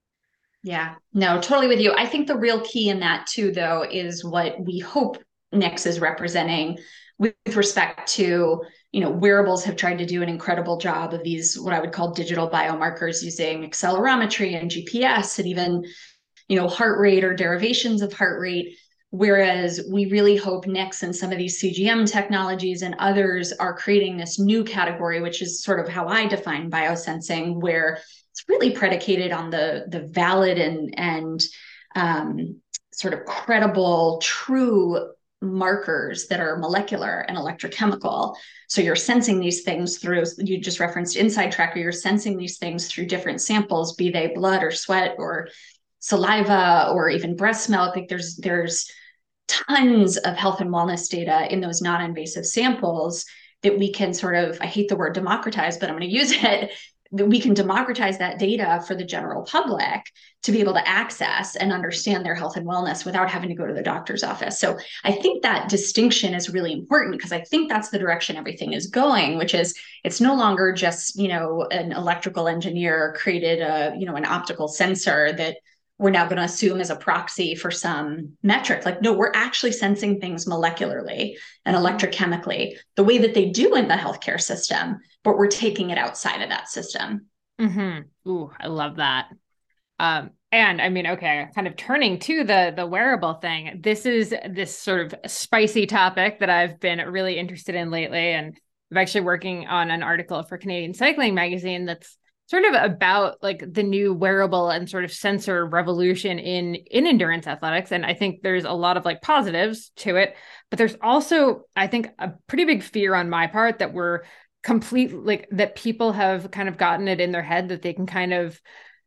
Yeah, no, totally with you. I think the real key in that too, though, is what we hope Nix is representing with respect to, you know, wearables have tried to do an incredible job of these, what I would call digital biomarkers using accelerometry and G P S and even, you know, heart rate or derivations of heart rate. Whereas we really hope Nix and some of these C G M technologies and others are creating this new category, which is sort of how I define biosensing, where it's really predicated on the the valid and and um, sort of credible, true markers that are molecular and electrochemical. So you're sensing these things through, you just referenced Inside Tracker, you're sensing these things through different samples, be they blood or sweat or saliva or even breast milk. Like there's there's tons of health and wellness data in those non-invasive samples that we can sort of, I hate the word democratize, but I'm going to use it, that we can democratize that data for the general public to be able to access and understand their health and wellness without having to go to the doctor's office. So I think that distinction is really important because I think that's the direction everything is going, which is it's no longer just, you know, an electrical engineer created a, you know, an optical sensor that we're now going to assume as a proxy for some metric. Like, no, we're actually sensing things molecularly and electrochemically the way that they do in the healthcare system, but we're taking it outside of that system. Mm-hmm. Ooh, I love that. Um, and I mean, okay, kind of turning to the the wearable thing. This is this sort of spicy topic that I've been really interested in lately, and I'm actually working on an article for Canadian Cycling Magazine that's sort of about like the new wearable and sort of sensor revolution in in endurance athletics. And I think there's a lot of like positives to it, but there's also, I think, a pretty big fear on my part that we're complete like that people have kind of gotten it in their head that they can kind of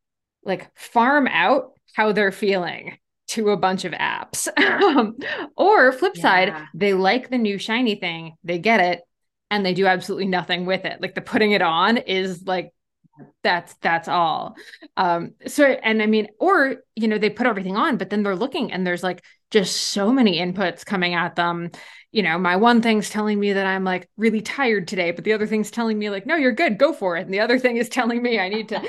like farm out how they're feeling to a bunch of apps. Um, or flip side, Yeah. they like the new shiny thing, they get it, and they do absolutely nothing with it. Like the putting it on is like that's that's all. Um, so and I mean, or you know, they put everything on, but then they're looking and there's like just so many inputs coming at them. You know, my one thing's telling me that I'm like really tired today, but the other thing's telling me like, no, you're good, go for it. And the other thing is telling me I need to.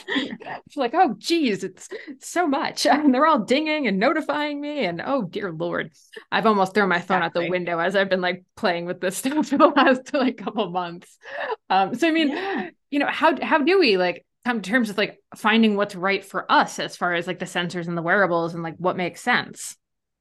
It's like, oh, geez, it's, it's so much. And they're all dinging and notifying me. And oh, dear Lord, I've almost thrown my phone out the Exactly. window as I've been like playing with this stuff for the last like couple months. Um, so I mean, Yeah. you know, how how do we like come to terms with like finding what's right for us as far as like the sensors and the wearables and like what makes sense?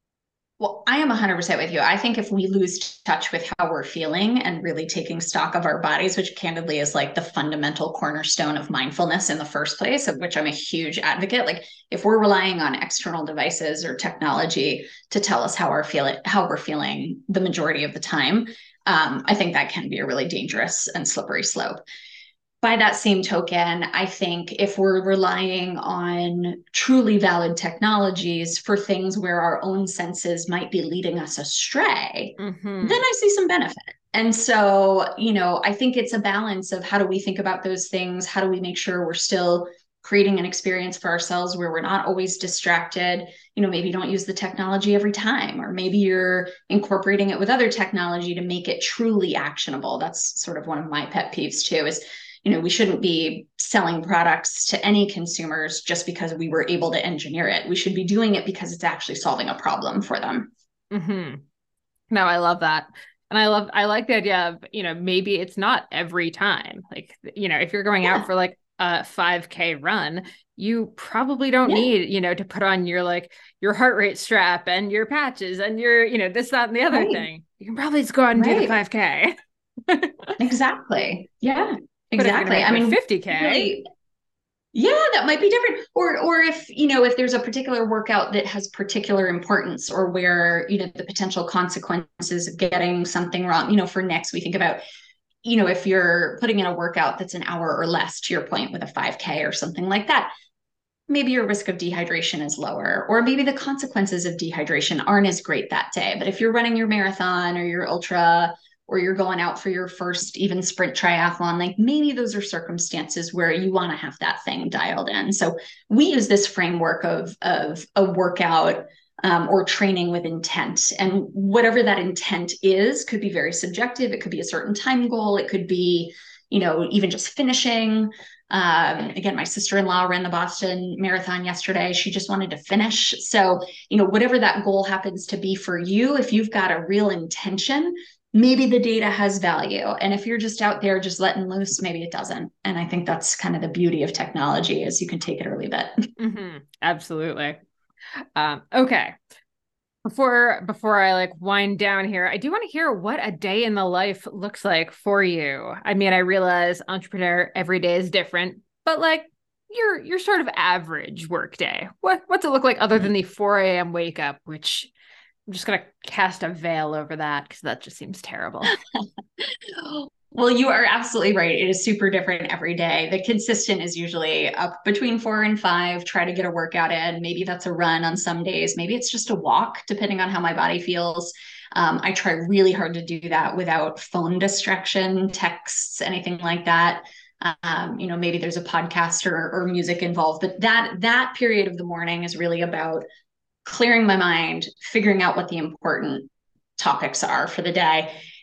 Well, I am one hundred percent with you. I think if we lose touch with how we're feeling and really taking stock of our bodies, which candidly is like the fundamental cornerstone of mindfulness in the first place, of which I'm a huge advocate. Like if we're relying on external devices or technology to tell us how we're feeling, how we're feeling the majority of the time, um, I think that can be a really dangerous and slippery slope. By that same token, I think if we're relying on truly valid technologies for things where our own senses might be leading us astray, then Mm-hmm. I see some benefit. And so, you know, I think it's a balance of how do we think about those things? How do we make sure we're still creating an experience for ourselves where we're not always distracted? You know, maybe you don't use the technology every time, or maybe you're incorporating it with other technology to make it truly actionable. That's sort of one of my pet peeves too, is you know, we shouldn't be selling products to any consumers just because we were able to engineer it. We should be doing it because it's actually solving a problem for them. Mm-hmm. No, I love that. And I love, I like the idea of, you know, maybe it's not every time. Like, you know, if you're going out Yeah. for like a five K run, you probably don't Yeah. need, you know, to put on your like your heart rate strap and your patches and your, you know, this, that, and the other Right. thing. You can probably just go out and do the Right. five K. Exactly. Yeah. But if you're going to Exactly. make I it a mean, fifty K, really, yeah, that might be different. Or or if, you know, if there's a particular workout that has particular importance or where, you know, the potential consequences of getting something wrong, you know, for next we think about, you know, if you're putting in a workout that's an hour or less, to your point with a five K or something like that, maybe your risk of dehydration is lower, or maybe the consequences of dehydration aren't as great that day. But if you're running your marathon or your ultra, or you're going out for your first even sprint triathlon, like maybe those are circumstances where you want to have that thing dialed in. So we use this framework of, of a workout um, or training with intent. And whatever that intent is could be very subjective. It could be a certain time goal. It could be, you know, even just finishing. Um, again, my sister-in-law ran the Boston Marathon yesterday. She just wanted to finish. So, you know, whatever that goal happens to be for you, if you've got a real intention, maybe the data has value. And if you're just out there just letting loose, maybe it doesn't. And I think that's kind of the beauty of technology is you can take it or leave it. mm-hmm, absolutely. Um, okay. Before before I like wind down here, I do want to hear what a day in the life looks like for you. I mean, I realize entrepreneur every day is different, but like your your sort of average work day. What what's it look like other than the four a m wake up, which I'm just gonna cast a veil over that because that just seems terrible. Well, you are absolutely right. It is super different every day. The consistent is usually up between four and five, try to get a workout in. Maybe that's a run on some days. Maybe it's just a walk, depending on how my body feels. Um, I try really hard to do that without phone distraction, texts, anything like that. Um, you know, maybe there's a podcast or, or music involved, but that that period of the morning is really about clearing my mind, figuring out what the important topics are for the day.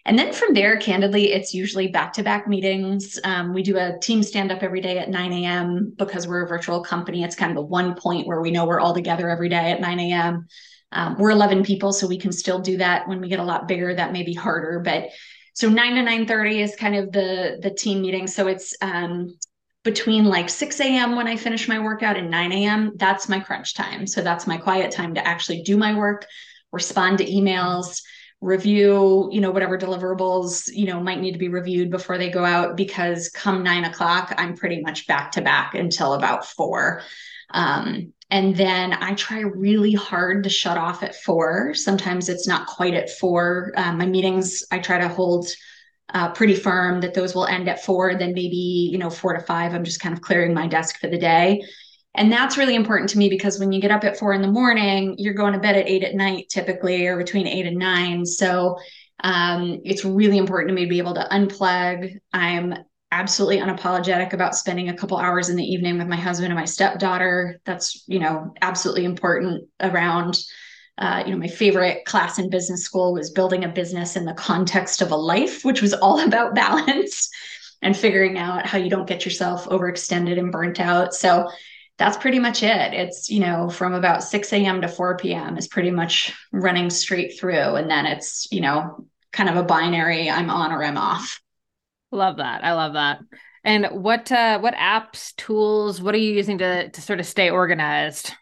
And then from there, candidly, it's usually back-to-back meetings. Um, we do a team stand-up every day at nine a.m. because we're a virtual company. It's kind of the one point where we know we're all together every day at nine a.m. Um, we're eleven people, so we can still do that. When we get a lot bigger, that may be harder. But so nine to nine thirty is kind of the, the team meeting. So it's um, between like six a.m. when I finish my workout and nine a.m. That's my crunch time. So that's my quiet time to actually do my work, respond to emails, review, you know, whatever deliverables, you know, might need to be reviewed before they go out, because come nine o'clock, I'm pretty much back to back until about four. Um, and then I try really hard to shut off at four. Sometimes it's not quite at four. Um, my meetings, I try to hold uh, pretty firm that those will end at four. Then maybe, you know, four to five, I'm just kind of clearing my desk for the day. And that's really important to me, because when you get up at four in the morning, you're going to bed at eight at night, typically, or between eight and nine. So um, it's really important to me to be able to unplug. I'm absolutely unapologetic about spending a couple hours in the evening with my husband and my stepdaughter. That's, you know, absolutely important around, uh, you know, my favorite class in business school was building a business in the context of a life, which was all about balance and figuring out how you don't get yourself overextended and burnt out. So that's pretty much it. It's, you know, from about six a.m. to four p.m. is pretty much running straight through. And then it's, you know, kind of a binary, I'm on or I'm off. Love that. I love that. And what uh what apps, tools, what are you using to to sort of stay organized?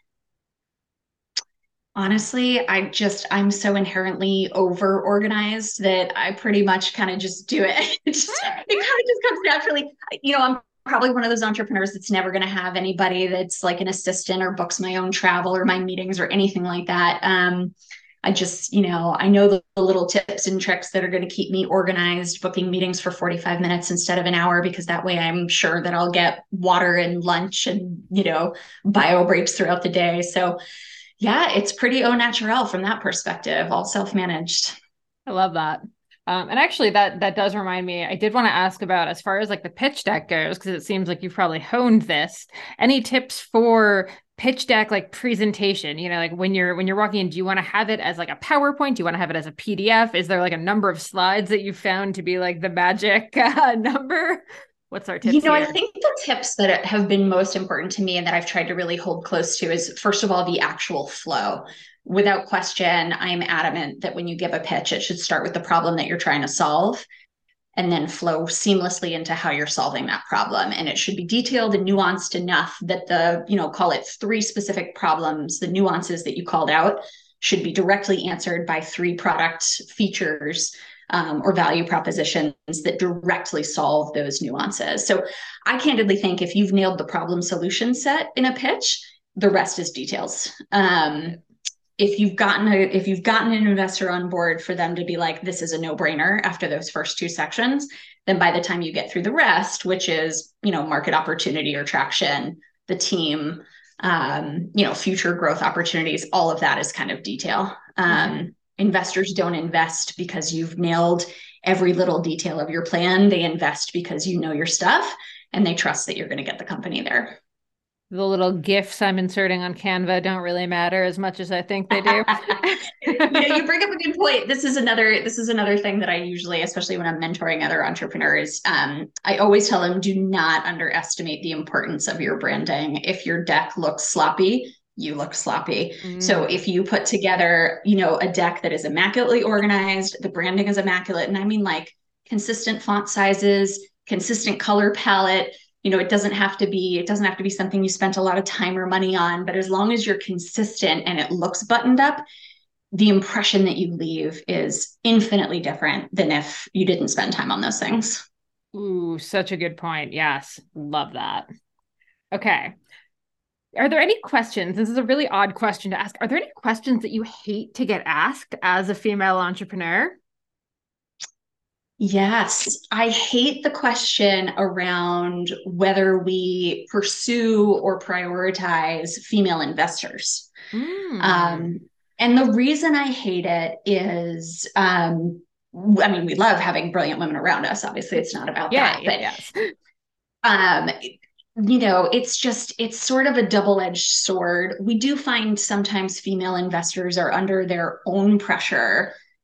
Honestly, I just, I'm so inherently over organized that I pretty much kind of just do it. It just, it kind of just comes naturally. You know, I'm probably one of those entrepreneurs that's never going to have anybody that's like an assistant or books my own travel or my meetings or anything like that. Um, I just, you know, I know the, the little tips and tricks that are going to keep me organized, booking meetings for forty-five minutes instead of an hour, because that way I'm sure that I'll get water and lunch and, you know, bio breaks throughout the day. So yeah, it's pretty au naturel from that perspective, all self-managed. I love that. Um, and actually, that that does remind me. I did want to ask about, as far as like the pitch deck goes, because it seems like you've probably honed this. Any tips for pitch deck like presentation? You know, like when you're when you're walking in, do you want to have it as like a PowerPoint? Do you want to have it as a P D F? Is there like a number of slides that you found to be like the magic uh, number? What's our You tips know, I here? think the tips that have been most important to me and that I've tried to really hold close to is, first of all, the actual flow. Without question, I'm adamant that when you give a pitch, it should start with the problem that you're trying to solve and then flow seamlessly into how you're solving that problem. And it should be detailed and nuanced enough that the, you know, call it three specific problems, the nuances that you called out should be directly answered by three product features um, or value propositions that directly solve those nuances. So I candidly think if you've nailed the problem solution set in a pitch, the rest is details. Um, if you've gotten a if you've gotten an investor on board for them to be like, this is a no-brainer after those first two sections, then by the time you get through the rest, which is, you know, market opportunity or traction, the team, um, you know, future growth opportunities, all of that is kind of detail. Um, mm-hmm. Investors don't invest because you've nailed every little detail of your plan. They invest because you know your stuff and they trust that you're going to get the company there. The little GIFs I'm inserting on Canva don't really matter as much as I think they do. You know, you bring up a good point. This is another, this is another thing that I usually, especially when I'm mentoring other entrepreneurs, um, I always tell them, do not underestimate the importance of your branding. If your deck looks sloppy, you look sloppy. Mm. So if you put together, you know, a deck that is immaculately organized, the branding is immaculate, and I mean like consistent font sizes, consistent color palette, you know, it doesn't have to be, it doesn't have to be something you spent a lot of time or money on, but as long as you're consistent and it looks buttoned up, the impression that you leave is infinitely different than if you didn't spend time on those things. Ooh, such a good point. Yes. Love that. Okay. Are there any questions? This is a really odd question to ask. Are there any questions that you hate to get asked as a female entrepreneur? Yes, I hate the question around whether we pursue or prioritize female investors. Mm. Um, and the reason I hate it is, um, I mean, we love having brilliant women around us. Obviously, it's not about yeah, that. Yeah, but, yes. um, you know, it's just, it's sort of a double-edged sword. We do find sometimes female investors are under their own pressure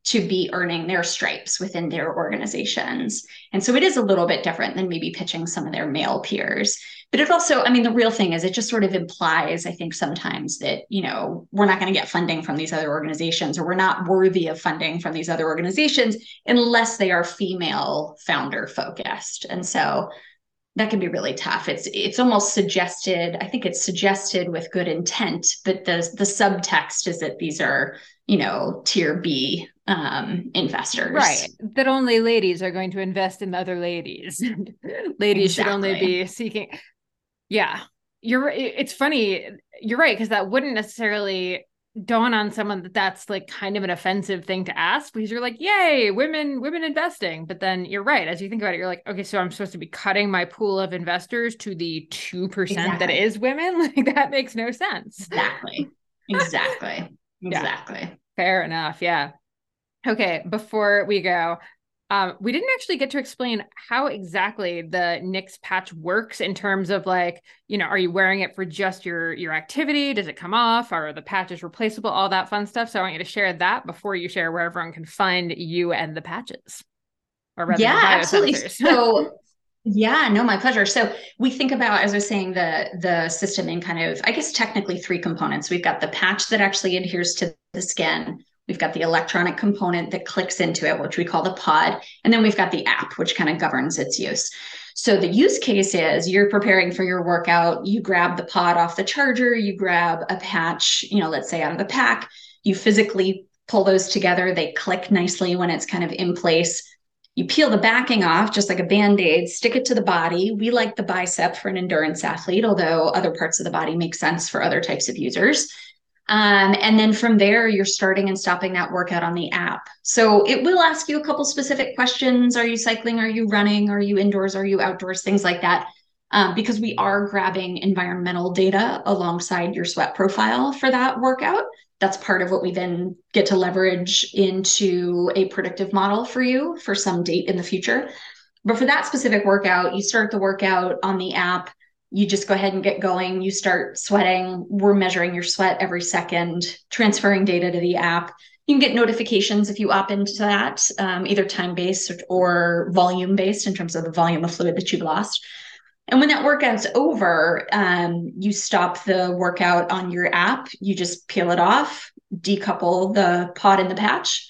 to be earning their stripes within their organizations. And so it is a little bit different than maybe pitching some of their male peers. But it also, I mean, the real thing is it just sort of implies, I think, sometimes that, you know, we're not going to get funding from these other organizations, or we're not worthy of funding from these other organizations unless they are female founder focused. And so that can be really tough. It's it's almost suggested, I think it's suggested with good intent, but the the subtext is that these are, you know, tier B um, investors. Right. That only ladies are going to invest in other ladies. Ladies exactly. should only be seeking. Yeah. You're it's funny. You're right, because that wouldn't necessarily dawn on someone that that's like kind of an offensive thing to ask, because you're like, yay, women, women investing. But then you're right. As you think about it, you're like, okay, so I'm supposed to be cutting my pool of investors to the two percent exactly. that is women. Like that makes no sense. Exactly. Exactly. Exactly. Yeah. Fair enough. Yeah. Okay. Before we go, um, we didn't actually get to explain how exactly the Nix patch works in terms of like, you know, are you wearing it for just your, your activity? Does it come off? Are the patches replaceable? All that fun stuff. So I want you to share that before you share where everyone can find you and the patches. Or rather, yeah, absolutely. So yeah, no, my pleasure. So we think about, as I was saying, the, the system in kind of, I guess, technically three components. We've got the patch that actually adheres to the skin. We've got the electronic component that clicks into it, which we call the pod. And then we've got the app, which kind of governs its use. So the use case is you're preparing for your workout, you grab the pod off the charger, you grab a patch, you know, let's say out of the pack, you physically pull those together. They click nicely when it's kind of in place. You peel the backing off, just like a Band-Aid, stick it to the body. We like the bicep for an endurance athlete, although other parts of the body make sense for other types of users. Um, and then from there, you're starting and stopping that workout on the app. So it will ask you a couple specific questions. Are you cycling? Are you running? Are you indoors? Are you outdoors? Things like that. Um, because we are grabbing environmental data alongside your sweat profile for that workout. That's part of what we then get to leverage into a predictive model for you for some date in the future. But for that specific workout, you start the workout on the app. You just go ahead and get going. You start sweating. We're measuring your sweat every second, transferring data to the app. You can get notifications if you opt into that, um, either time-based or volume-based in terms of the volume of fluid that you've lost. And when that workout's over, um, you stop the workout on your app. You just peel it off, decouple the pod and the patch,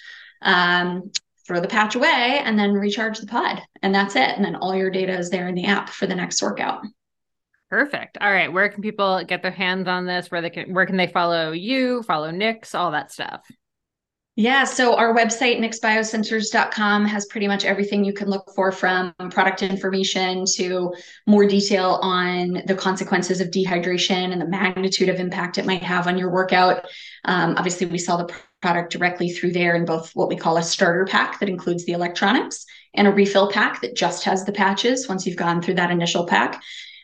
um, throw the patch away, and then recharge the pod. And that's it. And then all your data is there in the app for the next workout. Perfect. All right. Where can people get their hands on this? Where they can, where can they follow you, follow Nix, all that stuff? Yeah. So our website, nix biosensors dot com, has pretty much everything you can look for, from product information to more detail on the consequences of dehydration and the magnitude of impact it might have on your workout. Um, obviously, we sell the product directly through there in both what we call a starter pack that includes the electronics and a refill pack that just has the patches once you've gone through that initial pack.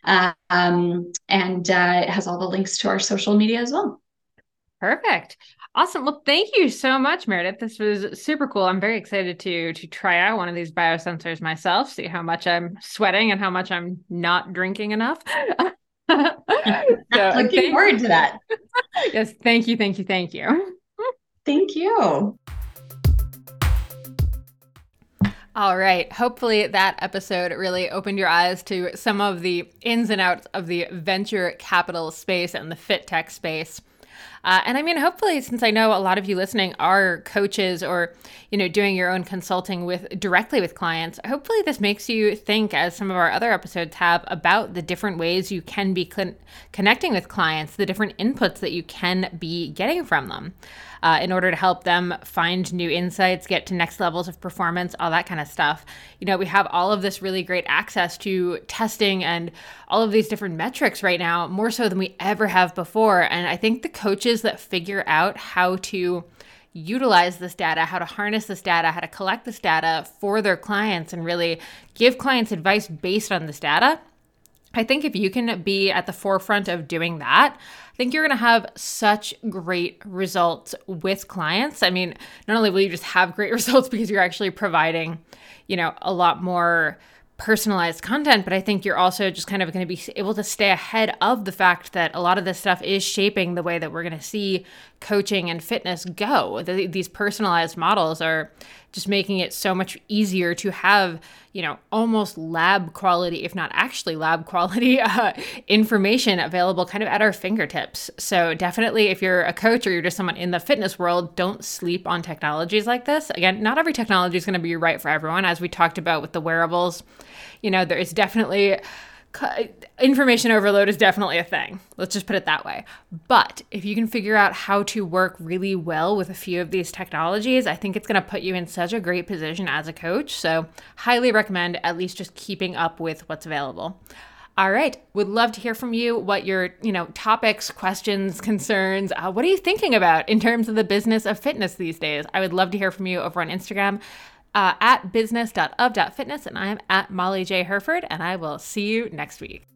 Um, and uh, it has all the links to our social media as well. Perfect. Awesome. Well, thank you so much, Meredith. This was super cool. I'm very excited to to try out one of these biosensors myself, see how much I'm sweating and how much I'm not drinking enough. so, Looking thank- forward to that. Yes. Thank you. Thank you. Thank you. Thank you. All right. Hopefully that episode really opened your eyes to some of the ins and outs of the venture capital space and the fit tech space. Uh, and I mean, hopefully, since I know a lot of you listening are coaches or, you know, doing your own consulting with directly with clients, hopefully this makes you think, as some of our other episodes have, about the different ways you can be con- connecting with clients, the different inputs that you can be getting from them uh, in order to help them find new insights, get to next levels of performance, all that kind of stuff. You know, we have all of this really great access to testing and all of these different metrics right now, more so than we ever have before. And I think the coaches that figure out how to utilize this data, how to harness this data, how to collect this data for their clients and really give clients advice based on this data, I think if you can be at the forefront of doing that, I think you're going to have such great results with clients. I mean, not only will you just have great results because you're actually providing, you know, a lot more personalized content, but I think you're also just kind of going to be able to stay ahead of the fact that a lot of this stuff is shaping the way that we're going to see coaching and fitness go. The, these personalized models are just making it so much easier to have, you know, almost lab quality, if not actually lab quality uh, information available kind of at our fingertips. So definitely if you're a coach or you're just someone in the fitness world, don't sleep on technologies like this. Again, not every technology is going to be right for everyone. As we talked about with the wearables, you know, there is definitely information overload is definitely a thing. Let's just put it that way. But if you can figure out how to work really well with a few of these technologies, I think it's going to put you in such a great position as a coach. So highly recommend at least just keeping up with what's available. All right. Would love to hear from you what your, you know, topics, questions, concerns, uh, what are you thinking about in terms of the business of fitness these days? I would love to hear from you over on Instagram. Uh, at business dot of dot fitness, and I'm at Molly J. Hurford, and I will see you next week.